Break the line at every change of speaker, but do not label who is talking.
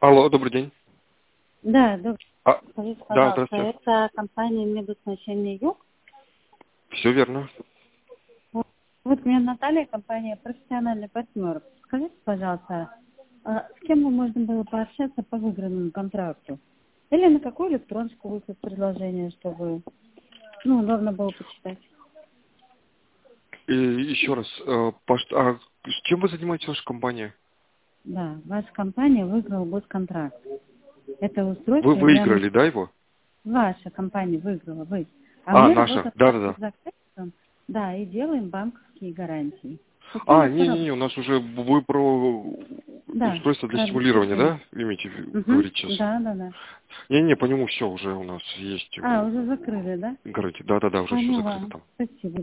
Алло, добрый день.
Да, добрый.
А,
Скажите,
да,
пожалуйста,
здравствуйте.
это компания «Медоснащение Юг».
Все верно.
Вот меня Наталья, компания «Профессиональный партнер». Скажите, пожалуйста, с кем бы можно было пообщаться по выигранному контракту? Или на какую электроночку выслать предложение, чтобы удобно было почитать?
И еще раз, с чем вы занимаетесь, ваша компания?
Да, ваша компания выиграла госконтракт. Это
Вы
устройство для...
выиграли, да, его?
Ваша компания выиграла, вы. А
А,
мы
наша,
работаем с
да-да-да.
заказчиком, да, и делаем банковские гарантии. Каким
А,
вы
не-не-не, у нас уже вы про
Да,
устройство для
про
стимулирования,
обеспечение.
да, имеете
Угу.
говорить сейчас?
Да, да, да.
Не-не, по нему все уже у нас есть
Уже закрыли, да?
гарантия. Да-да-да, уже все закрыто
Поняла.
там.
Спасибо.